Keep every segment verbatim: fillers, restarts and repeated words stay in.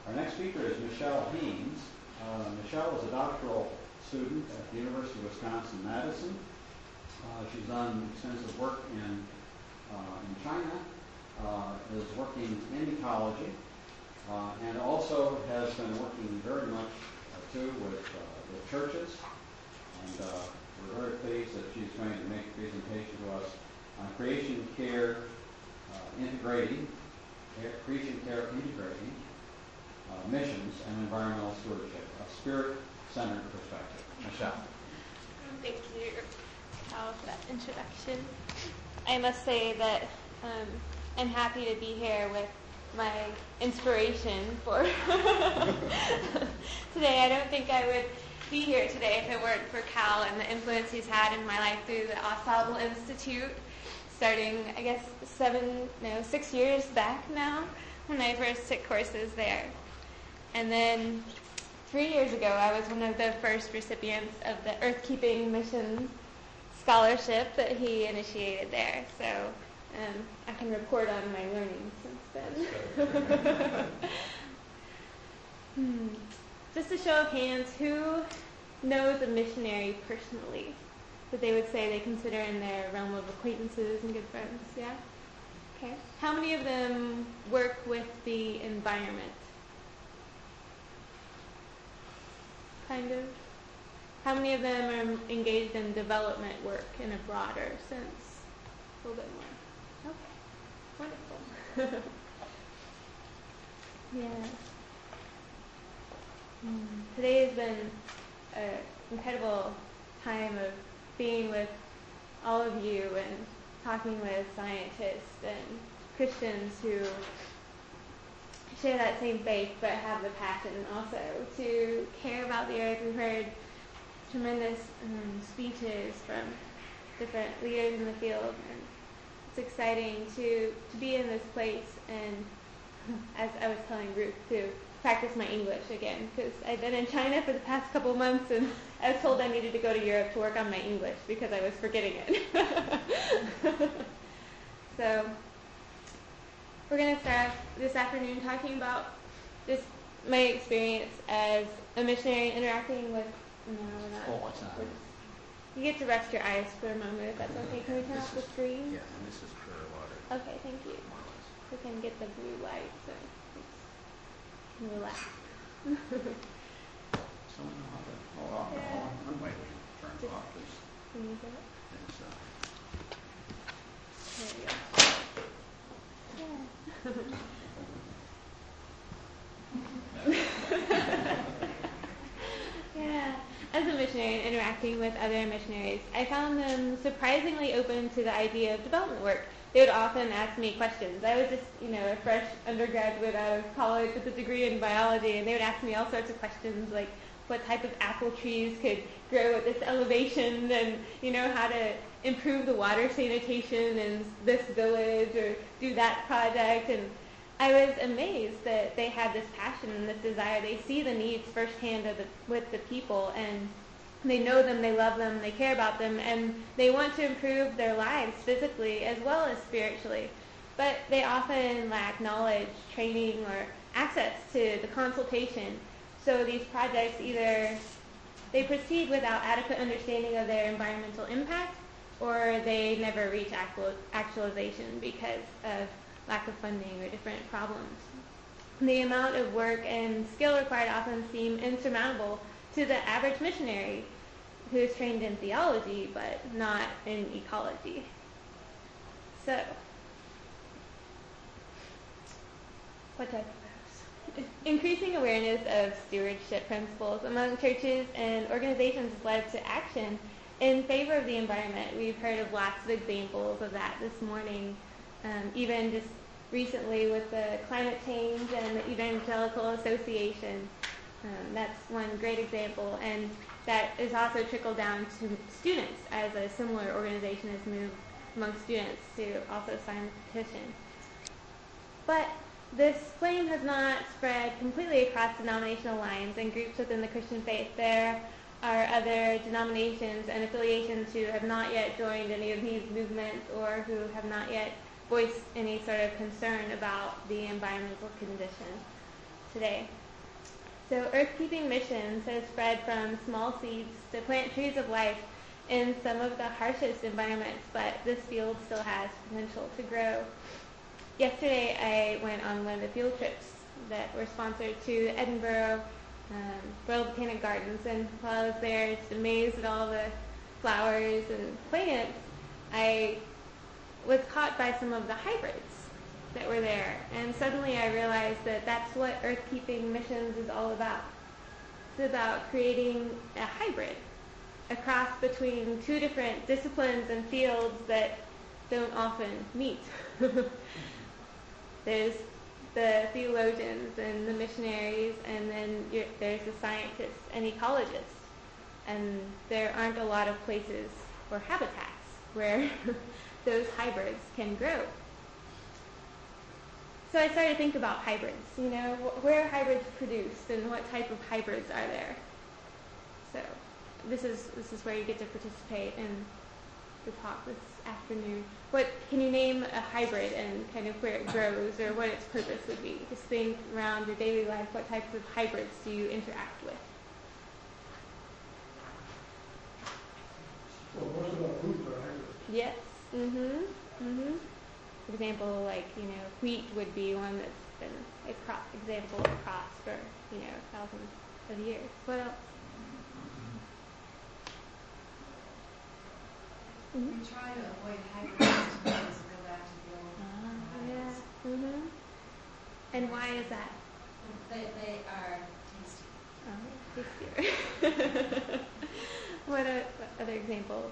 Our next speaker is Michelle Haynes. Uh, Michelle is a doctoral student at the University of Wisconsin-Madison. Uh, she's done extensive work in, uh, in China, uh, is working in ecology, uh, and also has been working very much, uh, too, with, uh, with churches. And uh, we're very pleased that she's going to make a presentation to us on creation care uh, integrating, creation care integrating uh, missions and environmental stewardship, a spirit-centered perspective. Michelle. Thank you, Cal, for that introduction. I must say that um, I'm happy to be here with my inspiration for today. I don't think I would be here today if it weren't for Cal and the influence he's had in my life through the Ensemble Institute, starting, I guess, seven, no, six years back now when I first took courses there. And then three years ago, I was one of the first recipients of the Earthkeeping Mission Scholarship that he initiated there. So um, I can report on my learning since then. hmm. Just a show of hands, who knows a missionary personally that they would say they consider in their realm of acquaintances and good friends? Yeah? Okay. How many of them work with the environment? Kind of. How many of them are engaged in development work in a broader sense? A little bit more. Okay. Wonderful. Yeah. Mm. Today has been an incredible time of being with all of you and talking with scientists and Christians who share that same faith but have the passion also to care about the earth. We've heard tremendous um, speeches from different leaders in the field, and it's exciting to, to be in this place and, as I was telling Ruth, to practice my English again, because I've been in China for the past couple of months and I was told I needed to go to Europe to work on my English because I was forgetting it. So we're going to start this afternoon talking about just my experience as a missionary interacting with, no, we're not. Oh, what's that? You get to rest your eyes for a moment if that's okay. Can we turn off the screen? Yeah, and this is pure water. Okay, thank you. We can get the blue light, so you can relax. Someone know how to, oh, oh, Yeah. oh, one way we turn it Just- off is, Can you do it? is uh, There we go. Yeah. Yeah. As a missionary and interacting with other missionaries, I found them surprisingly open to the idea of development work. They would often ask me questions. I was just, you know, a fresh undergraduate out of college with a degree in biology, and they would ask me all sorts of questions like what type of apple trees could grow at this elevation, and, you know, how to improve the water sanitation in this village or do that project. And I was amazed that they had this passion and this desire. They see the needs firsthand of the, with the people, and they know them, they love them, they care about them, and they want to improve their lives physically as well as spiritually. But they often lack knowledge, training, or access to the consultation. So these projects either they proceed without adequate understanding of their environmental impact, or they never reach actual, actualization because of lack of funding or different problems. The amount of work and skill required often seem insurmountable to the average missionary who is trained in theology but not in ecology. So, what do I propose? Increasing awareness of stewardship principles among churches and organizations has led to action in favor of the environment. We've heard of lots of examples of that this morning, um, even just recently with the climate change and the Evangelical Association. Um, that's one great example, and that is also trickled down to students, as a similar organization has moved among students to also sign the petition. But this flame has not spread completely across denominational lines and groups within the Christian faith. There are other denominations and affiliations who have not yet joined any of these movements or who have not yet voiced any sort of concern about the environmental condition today. So Earth-keeping missions has spread from small seeds to plant trees of life in some of the harshest environments, but this field still has potential to grow. Yesterday I went on one of the field trips that were sponsored to Edinburgh um, Royal Botanic Gardens, and while I was there, just amazed at all the flowers and plants, I was caught by some of the hybrids that were there, and suddenly I realized that that's what Earth-keeping missions is all about. It's about creating a hybrid, a cross between two different disciplines and fields that don't often meet. There's the theologians and the missionaries, and then you're, there's the scientists and ecologists. And there aren't a lot of places or habitats where those hybrids can grow. So I started to think about hybrids, you know, where are hybrids produced and what type of hybrids are there? So this is this is where you get to participate in the talk this afternoon. What can you name a hybrid and kind of where it grows or what its purpose would be? Just think around your daily life, what types of hybrids do you interact with? Well, most of our foods are hybrids. Yes. Mhm. Mhm. For example, like, you know, wheat would be one that's been a crop example of crops for, you know, thousands of years. What else? We try to avoid hybrids to go back to the old Ah, yeah. hybrids. Mhm. And why is that? They, they are tasty. Oh, tastier. What are what other examples?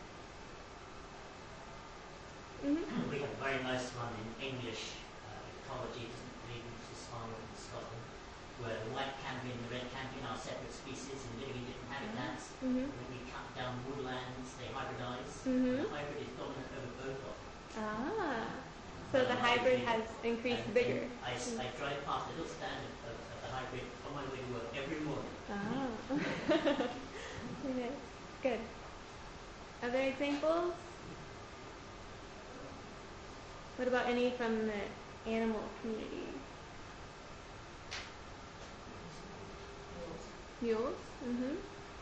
Mm-hmm. We have a very nice one in English uh, ecology, leading to Scotland and Scotland, where the white campion and the red campion are separate species and living in different habitats. Mm-hmm. When we cut down woodlands, they hybridize. Mm-hmm. The hybrid is dominant over both of them. Ah, so the hybrid has increased And- bigger. and I, I drive past a little stand of, of, of the hybrid on my way to work every morning. Ah. Okay, good. Other examples? What about any from the animal community? Mules? Mm-hmm.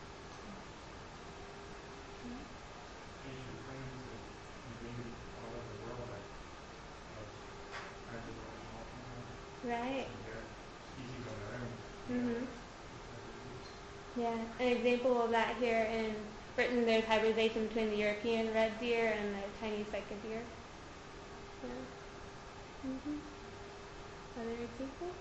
Asian cranes that invaded all over the world that have had their own Right. and they're species on their own. Mm-hmm. Yeah. Yeah, an example of that here in Britain, there's hybridization between the European red deer and the Chinese cycad deer. Yeah. Mm-hmm. Other examples?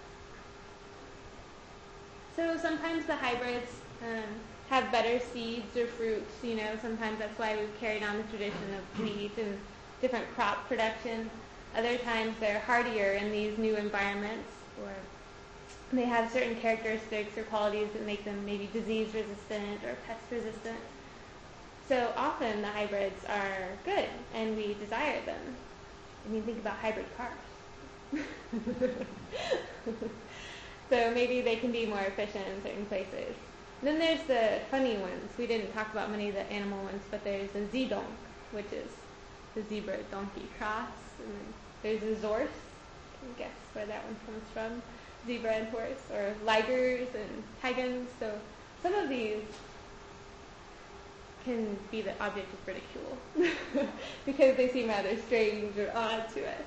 So sometimes the hybrids um, have better seeds or fruits, you know, sometimes that's why we've carried on the tradition of wheat and different crop production. Other times they're hardier in these new environments, or they have certain characteristics or qualities that make them maybe disease resistant or pest resistant. So often the hybrids are good and we desire them. I mean, think about hybrid cars. So maybe they can be more efficient in certain places. Then there's the funny ones. We didn't talk about many of the animal ones, but there's the zedonk, which is the zebra-donkey cross. And then there's the zorse. You can guess where that one comes from. Zebra and horse, or ligers and tigans. So some of these can be the object of ridicule because they seem rather strange or odd to us.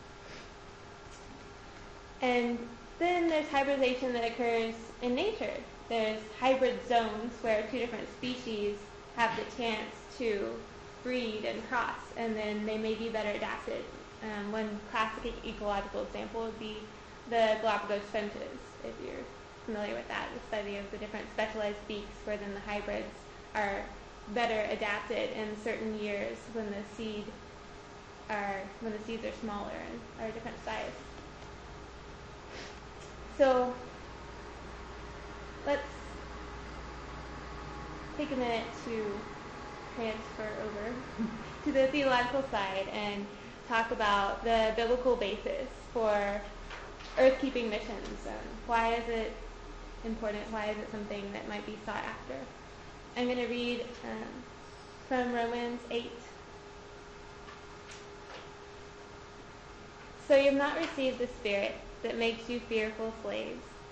And then there's hybridization that occurs in nature. There's hybrid zones where two different species have the chance to breed and cross, and then they may be better adapted. Um, one classic ecological example would be the Galapagos finches, if you're familiar with that, the study of the different specialized beaks where then the hybrids are better adapted in certain years when the seed are when the seeds are smaller and are a different size. So let's take a minute to transfer over to the theological side and talk about the biblical basis for earth-keeping missions. Um, why is it important? Why is it something that might be sought after? I'm going to read um, from Romans eight. So you have not received the spirit that makes you fearful slaves,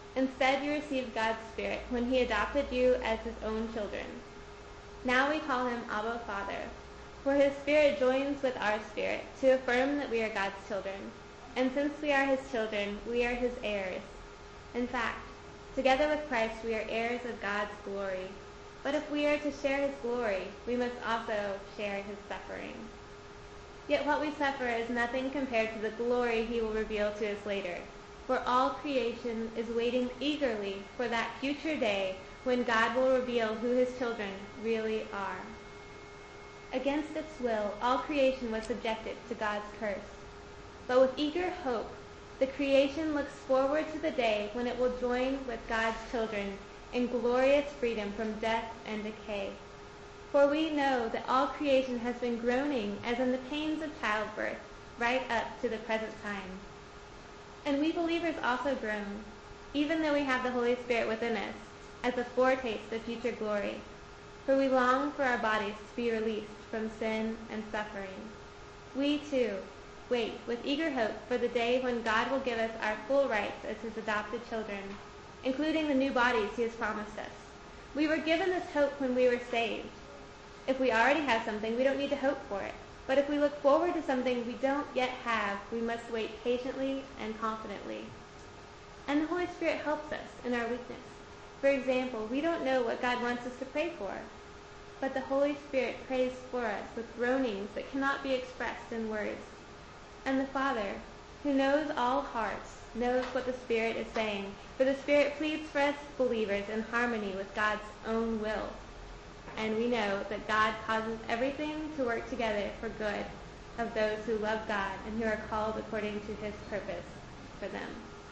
Instead, you received God's Spirit when he adopted you as his own children. Now we call him Abba, Father, for his Spirit joins with our spirit to affirm that we are God's children. And since we are his children, we are his heirs. In fact, together with Christ, we are heirs of God's glory. But if we are to share his glory, we must also share his suffering. Yet what we suffer is nothing compared to the glory he will reveal to us later. For all creation is waiting eagerly for that future day when God will reveal who his children really are. Against its will, all creation was subjected to God's curse. But with eager hope, the creation looks forward to the day when it will join with God's children in glorious freedom from death and decay. For we know that all creation has been groaning as in the pains of childbirth, right up to the present time. And we believers also groan, even though we have the Holy Spirit within us, as a foretaste of future glory. For we long for our bodies to be released from sin and suffering. We too wait with eager hope for the day when God will give us our full rights as his adopted children, including the new bodies he has promised us. We were given this hope when we were saved. If we already have something, we don't need to hope for it. But if we look forward to something we don't yet have, we must wait patiently and confidently. And the Holy Spirit helps us in our weakness. For example, we don't know what God wants us to pray for, but the Holy Spirit prays for us with groanings that cannot be expressed in words. And the Father, who knows all hearts, knows what the Spirit is saying, for the Spirit pleads for us believers in harmony with God's own will. And we know that God causes everything to work together for good of those who love God and who are called according to his purpose for them.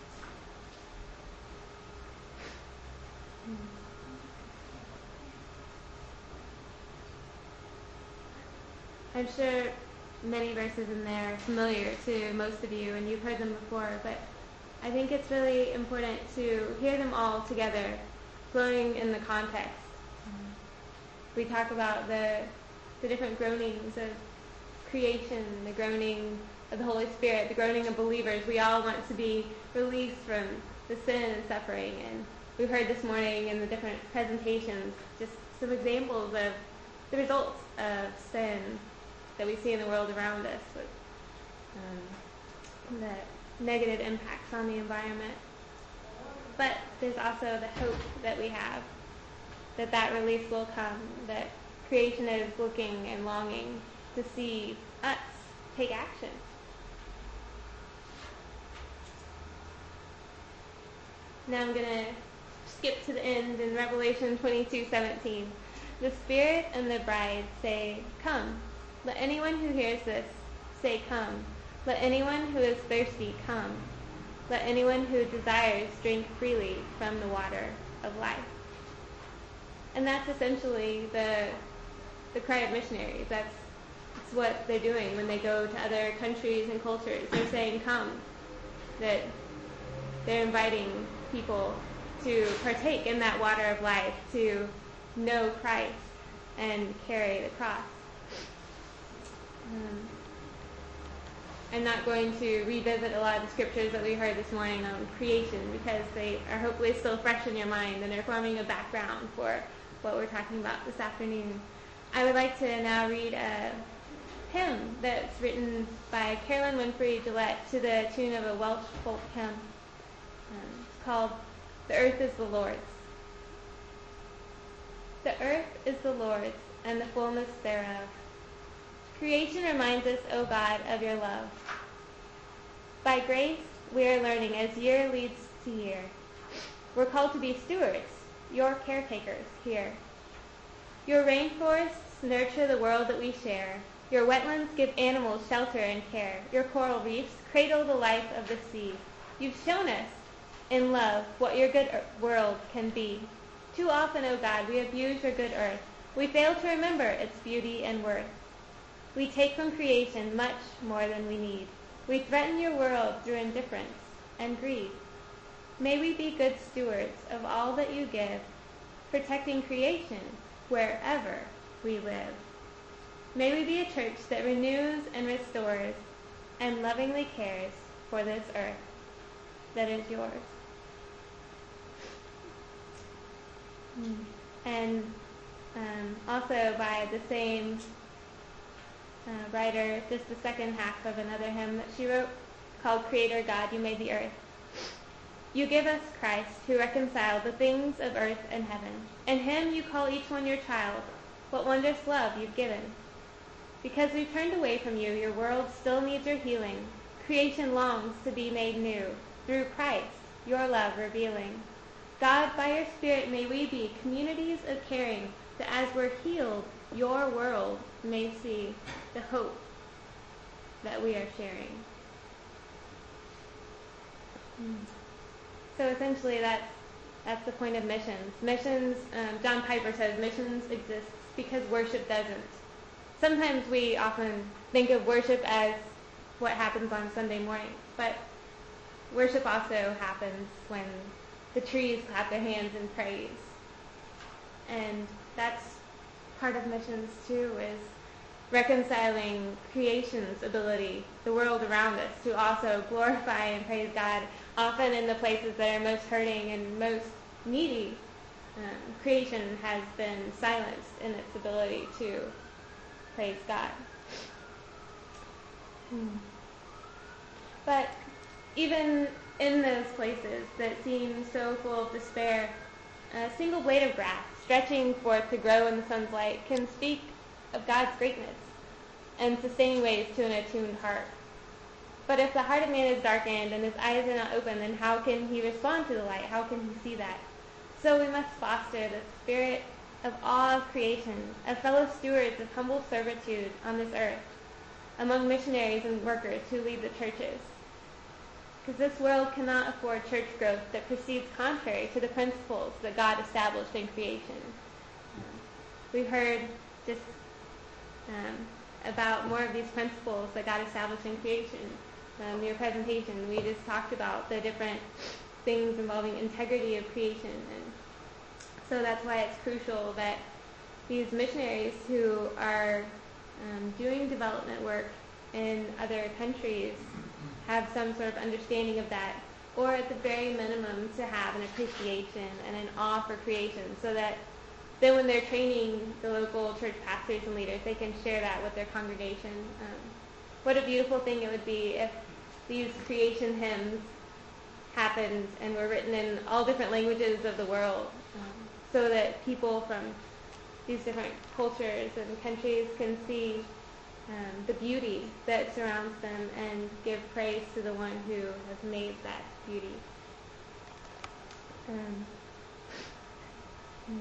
I'm sure many verses in there are familiar to most of you, and you've heard them before, but I think it's really important to hear them all together, flowing in the context. We talk about the, the different groanings of creation, the groaning of the Holy Spirit, the groaning of believers. We all want to be released from the sin and suffering, and we heard this morning in the different presentations just some examples of the results of sin that we see in the world around us, with um, the negative impacts on the environment. But there's also the hope that we have, that that release will come, that creation is looking and longing to see us take action. Now I'm going to skip to the end in Revelation twenty-two seventeen. The Spirit and the bride say, "Come." Let anyone who hears this say, "Come." Let anyone who is thirsty come. Let anyone who desires drink freely from the water of life. And that's essentially the the cry of missionaries. That's, that's what they're doing when they go to other countries and cultures. They're saying, "Come." That they're inviting people to partake in that water of life, to know Christ and carry the cross. Um, I'm not going to revisit a lot of the scriptures that we heard this morning on creation, because they are hopefully still fresh in your mind and are forming a background for what we're talking about this afternoon. I would like to now read a hymn that's written by Carolyn Winfrey Gillette to the tune of a Welsh folk hymn. Um, it's called "The Earth is the Lord's." The earth is the Lord's, and the fullness thereof. Creation reminds us, O God, of your love. By grace, we are learning as year leads to year. We're called to be stewards, your caretakers here. Your rainforests nurture the world that we share. Your wetlands give animals shelter and care. Your coral reefs cradle the life of the sea. You've shown us, in love, what your good world can be. Too often, O God, we abuse your good earth. We fail to remember its beauty and worth. We take from creation much more than we need. We threaten your world through indifference and greed. May we be good stewards of all that you give, protecting creation wherever we live. May we be a church that renews and restores and lovingly cares for this earth that is yours. and um, also by the same uh, writer, just the second half of another hymn that she wrote called Creator God, You Made the Earth. You give us Christ, who reconciled the things of earth and heaven. In him you call each one your child. What wondrous love you've given. Because we've turned away from you, your world still needs your healing. Creation longs to be made new, through Christ, your love revealing. God, by your Spirit, may we be communities of caring, that as we're healed, your world may see the hope that we are sharing. So essentially that's, that's the point of missions. Missions, um, John Piper says, missions exists because worship doesn't. Sometimes we often think of worship as what happens on Sunday morning, but worship also happens when the trees clap their hands in praise. And that's part of missions too, is reconciling creation's ability, the world around us, to also glorify and praise God, often in the places that are most hurting and most needy. Um, creation has been silenced in its ability to praise God. Hmm. But even in those places that seem so full of despair, a single blade of grass stretching forth to grow in the sun's light can speak of God's greatness and sustaining ways to an attuned heart. But if the heart of man is darkened and his eyes are not open, then how can he respond to the light? How can he see that? So we must foster the spirit of awe of creation, of fellow stewards of humble servitude on this earth, among missionaries and workers who lead the churches. Because this world cannot afford church growth that proceeds contrary to the principles that God established in creation. Um, we've heard just um, about more of these principles that God established in creation. Um, in your presentation, we just talked about the different things involving integrity of creation. And so that's why it's crucial that these missionaries who are um, doing development work in other countries have some sort of understanding of that, or at the very minimum to have an appreciation and an awe for creation, so that then when they're training the local church pastors and leaders, they can share that with their congregation. Um, what a beautiful thing it would be if these creation hymns happened and were written in all different languages of the world, um, so that people from these different cultures and countries can see um, the beauty that surrounds them and give praise to the one who has made that beauty. Um, hmm.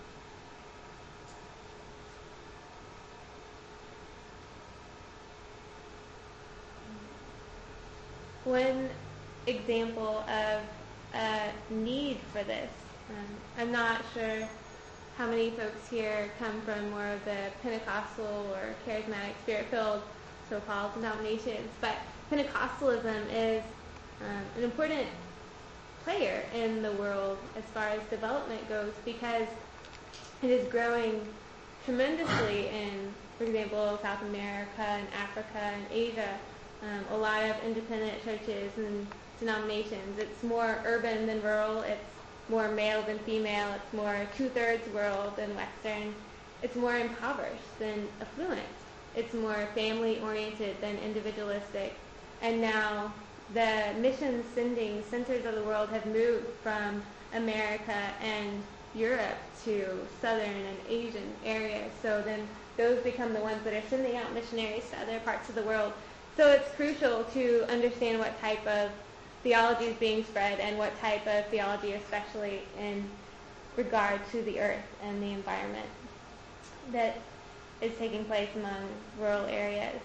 One example of a need for this, um, I'm not sure how many folks here come from more of the Pentecostal or charismatic spirit-filled so-called denominations, but Pentecostalism is um, an important player in the world as far as development goes, because it is growing tremendously in, for example, South America and Africa and Asia. Um, a lot of independent churches and denominations. It's more urban than rural. It's more male than female. It's more two-thirds rural than Western. It's more impoverished than affluent. It's more family-oriented than individualistic. And now the mission sending centers of the world have moved from America and Europe to southern and Asian areas. So then those become the ones that are sending out missionaries to other parts of the world. So it's crucial to understand what type of theology is being spread and what type of theology, especially in regard to the earth and the environment, that is taking place among rural areas.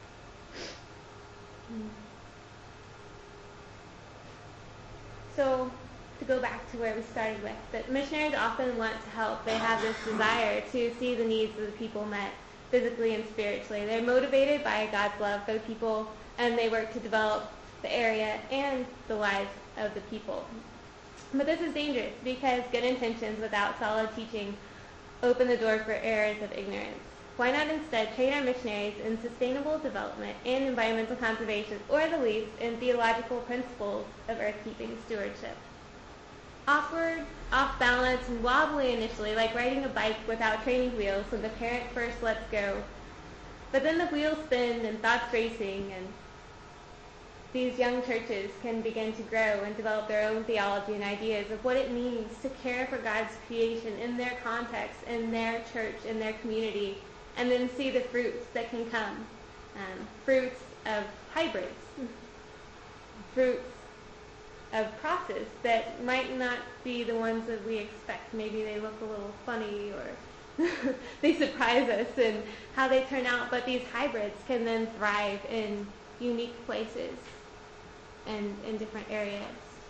So to go back to where we started with, that missionaries often want to help. They have this desire to see the needs of the people met physically and spiritually. They're motivated by God's love for the people, and they work to develop the area and the lives of the people. But this is dangerous because good intentions without solid teaching open the door for errors of ignorance. Why not instead train our missionaries in sustainable development and environmental conservation, or at the least in theological principles of earth-keeping stewardship? Awkward, off balance and wobbly initially, like riding a bike without training wheels, so the parent first lets go. But then the wheels spin and thoughts racing, and these young churches can begin to grow and develop their own theology and ideas of what it means to care for God's creation in their context, in their church, in their community, and then see the fruits that can come. Um, fruits of hybrids, fruits of crosses that might not be the ones that we expect. Maybe they look a little funny or they surprise us in how they turn out, but these hybrids can then thrive in unique places and in different areas.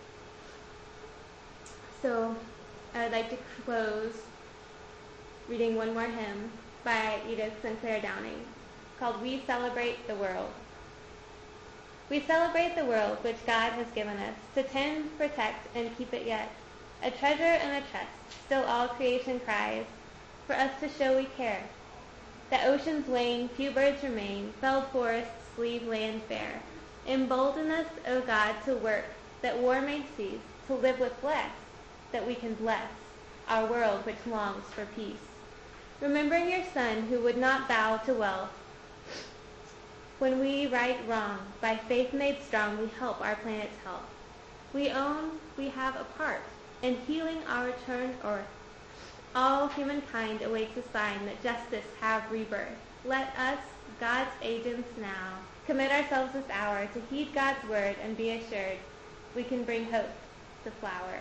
So I would like to close reading one more hymn by Edith Sinclair Downing called We Celebrate the World. We celebrate the world which God has given us to tend, protect, and keep it yet. A treasure and a trust, still all creation cries, for us to show we care. That oceans wane, few birds remain, felled forests leave land bare. Embolden us, O God, to work, that war may cease, to live with less, that we can bless our world which longs for peace. Remembering your Son who would not bow to wealth, when we right wrong, by faith made strong, we help our planet's health. We own we have a part in healing our returned earth. All humankind awaits a sign that justice have rebirth. Let us, God's agents now, commit ourselves this hour to heed God's word and be assured we can bring hope to flower.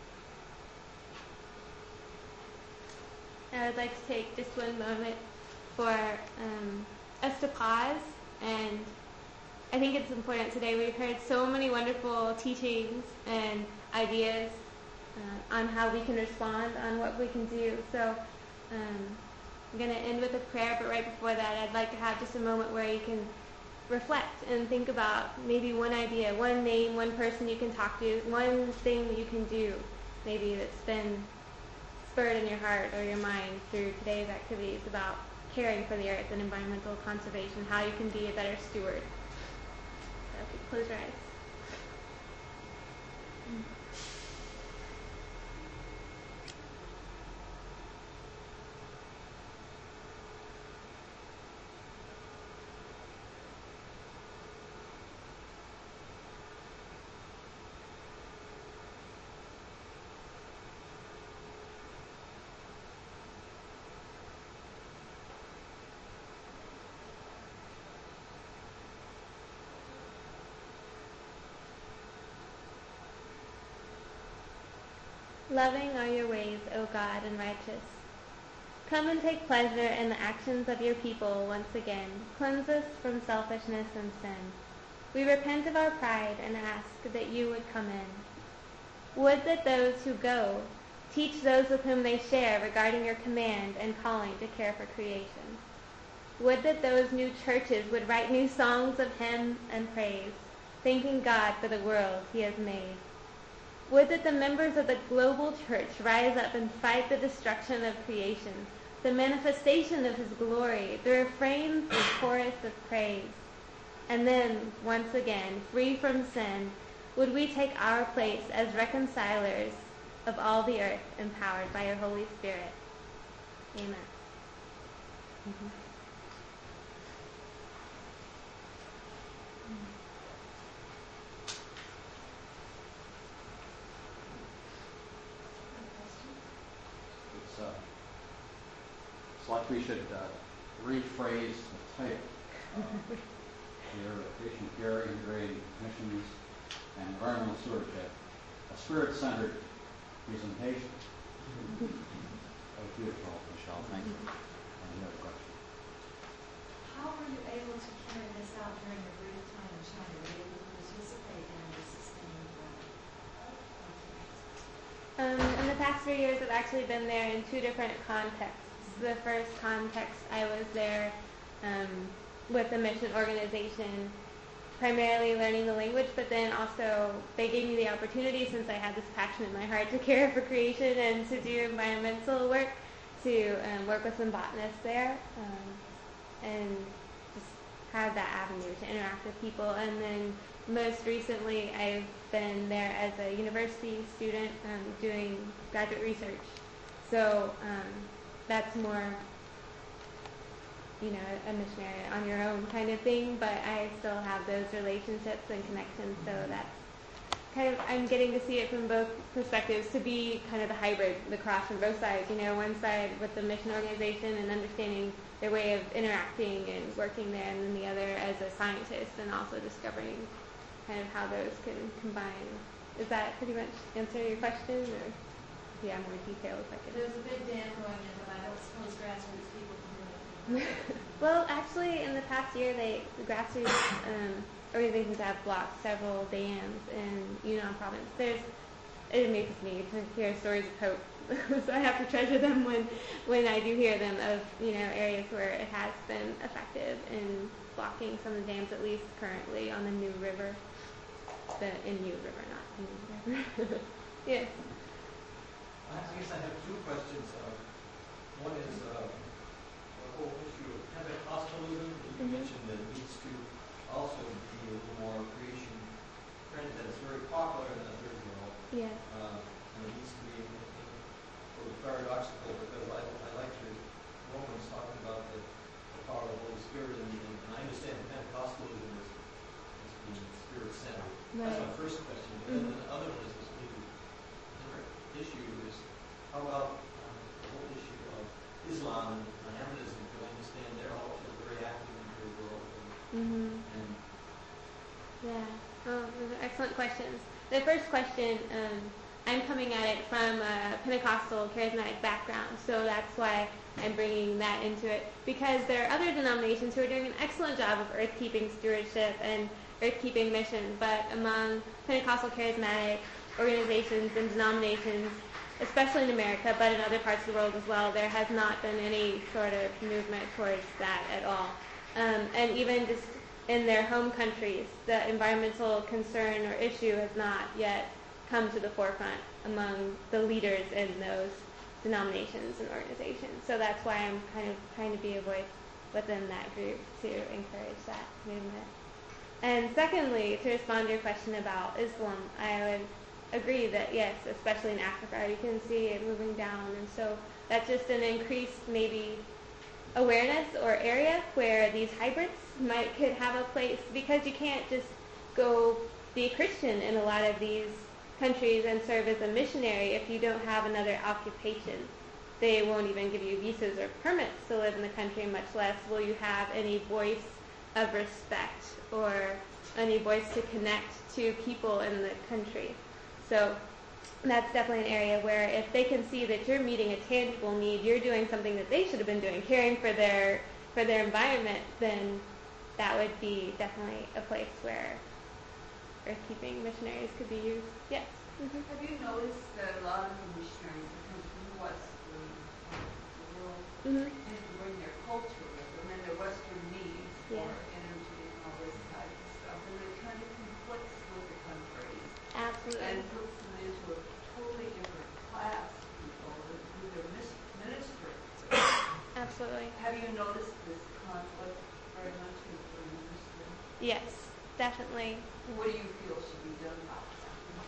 I would like to take just one moment for um, us to pause, and I think it's important today. We've heard so many wonderful teachings and ideas uh, on how we can respond, on what we can do. So um, I'm going to end with a prayer, but right before that I'd like to have just a moment where you can reflect and think about maybe one idea, one name, one person you can talk to, one thing that you can do maybe that's been spurred in your heart or your mind through today's activities about caring for the earth and environmental conservation, how you can be a better steward. So if you close your eyes. Loving are your ways, O God, and righteous. Come and take pleasure in the actions of your people once again. Cleanse us from selfishness and sin. We repent of our pride and ask that you would come in. Would that those who go teach those with whom they share regarding your command and calling to care for creation. Would that those new churches would write new songs of hymn and praise, thanking God for the world he has made. Would that the members of the global church rise up and fight the destruction of creation, the manifestation of his glory, the refrains and chorus of praise. And then, once again, free from sin, would we take our place as reconcilers of all the earth, empowered by your Holy Spirit. Amen. Mm-hmm. It's, uh, it's like we should uh, rephrase the title. Uh, Your patient care, integrating missions, and environmental stewardship, a spirit-centered presentation. That was beautiful, Michelle. Thank you. Any other question? How were you able to carry this out during your brief time in China? Were you able to participate in the sustained Um, in the past three years, I've actually been there in two different contexts. The first context, I was there um, with a mission organization, primarily learning the language, but then also they gave me the opportunity, since I had this passion in my heart to care for creation and to do environmental work, to um, work with some botanists there um, and just have that avenue to interact with people. And then most recently, I've been there as a university student um, doing graduate research. So um, that's more, you know, a missionary on your own kind of thing, but I still have those relationships and connections, so that's kind of, I'm getting to see it from both perspectives, to be kind of the hybrid, the cross from both sides, you know, one side with the mission organization and understanding their way of interacting and working there, and then the other as a scientist and also discovering kind of how those can combine. Does that pretty much answer your question, or if you have more details I can... There's a big dam going in, but I don't suppose grassroots people can do it. Well, actually, in the past year, they the grassroots um, organizations have blocked several dams in Yunnan province. There's, it amazes me to hear stories of hope, so I have to treasure them when, when I do hear them of, you know, areas where it has been effective in blocking some of the dams, at least currently on the New River, the Innu River, not New River. Yes. I guess I have two questions. Uh, one is uh, the whole issue of Pentecostalism. You Mhm. mentioned that it needs to also be a little more creation friendly, that it's very popular in the third world. Yes. Uh, and it needs to be a little paradoxical, because I, I like your Romans talking about the, the power of the Holy Spirit, and, and, and I understand Pentecostalism is, is being spirit-centered. That's Right. my first question. But Mhm. then the other one is this maybe different issue is, how about um, the whole issue of Islam and Mohammedanism? Because I understand they're also very active in the third world. And, Mm-hmm. and Yeah. Well, those are excellent questions. The first question, um, I'm coming at it from a Pentecostal charismatic background, so that's why I'm bringing that into it. Because there are other denominations who are doing an excellent job of earth-keeping stewardship and earth-keeping mission, but among Pentecostal charismatic organizations and denominations, especially in America, but in other parts of the world as well, there has not been any sort of movement towards that at all. Um, and even just in their home countries, the environmental concern or issue has not yet come to the forefront among the leaders in those denominations and organizations. So that's why I'm kind of trying to be a voice within that group to encourage that movement. And secondly, to respond to your question about Islam, I would agree that yes, especially in Africa, you can see it moving down, and so that's just an increased maybe awareness or area where these hybrids might could have a place, because you can't just go be a Christian in a lot of these countries and serve as a missionary if you don't have another occupation. They won't even give you visas or permits to live in the country, much less will you have any voice of respect or any voice to connect to people in the country. So that's definitely an area where if they can see that you're meeting a tangible need, you're doing something that they should have been doing, caring for their for their environment, then that would be definitely a place where earth-keeping missionaries could be used. Yes. Mm-hmm. Have you noticed that a lot of the missionaries that come from the Western part of the world Mm-hmm. tend to bring their culture with them and their Western needs Yeah. for energy and all this type of stuff, and it kind of conflicts with the countries Absolutely. and puts them into a totally different class of people who they're mis- ministering to. Absolutely. Have you noticed this conflict very much with the ministry? Yes, definitely. What do you feel should be done about that?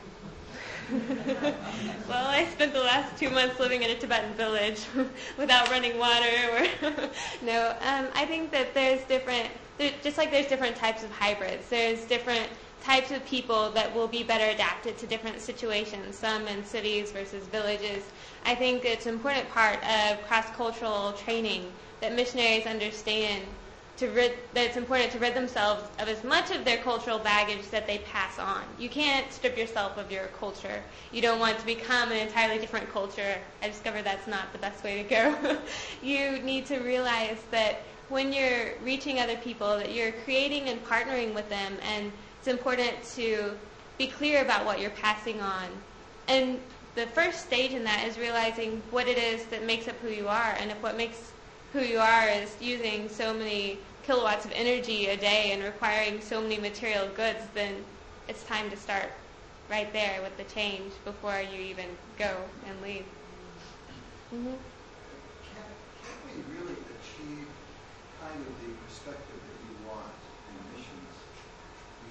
Well, I spent the last two months living in a Tibetan village without running water. Or no, um, I think that there's different, there, just like there's different types of hybrids, there's different types of people that will be better adapted to different situations, some in cities versus villages. I think it's an important part of cross-cultural training that missionaries understand to rid, that it's important to rid themselves of as much of their cultural baggage that they pass on. You can't strip yourself of your culture. You don't want to become an entirely different culture. I discovered that's not the best way to go. You need to realize that when you're reaching other people, that you're creating and partnering with them, and it's important to be clear about what you're passing on. And the first stage in that is realizing what it is that makes up who you are, and if what makes who you are is using so many kilowatts of energy a day and requiring so many material goods, then it's time to start right there with the change before you even go and leave. Mm-hmm. Can, can we really achieve kind of the perspective that you want in missions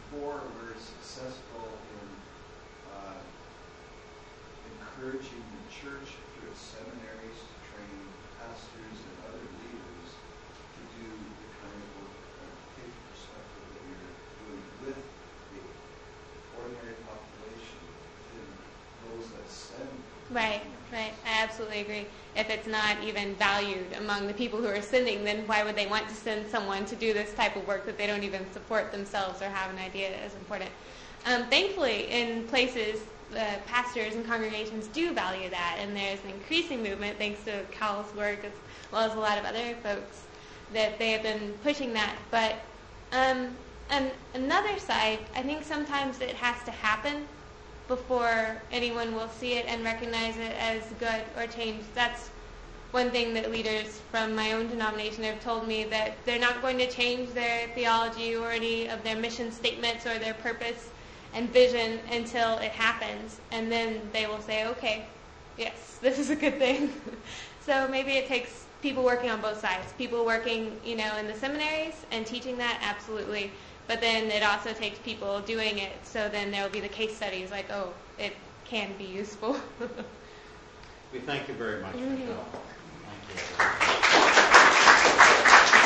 before we're successful in uh, encouraging the church through its seminaries to train pastors and other leaders to do the kind of work from a faith perspective that you're doing with the ordinary population and those that send. Right, right. I absolutely agree. If it's not even valued among the people who are sending, then why would they want to send someone to do this type of work that they don't even support themselves or have an idea is important? Um, thankfully, in places, the pastors and congregations do value that, and there's an increasing movement, thanks to Cal's work as well as a lot of other folks, that they have been pushing that. But um, and another side, I think sometimes it has to happen before anyone will see it and recognize it as good or change. That's one thing that leaders from my own denomination have told me, that they're not going to change their theology or any of their mission statements or their purpose and vision until it happens. And then they will say, okay, yes, this is a good thing. So maybe it takes people working on both sides. People working, you know, in the seminaries and teaching that, absolutely. But then it also takes people doing it, so then there will be the case studies like, oh, it can be useful. We thank you very much, Mm-hmm. Michelle. Thank you.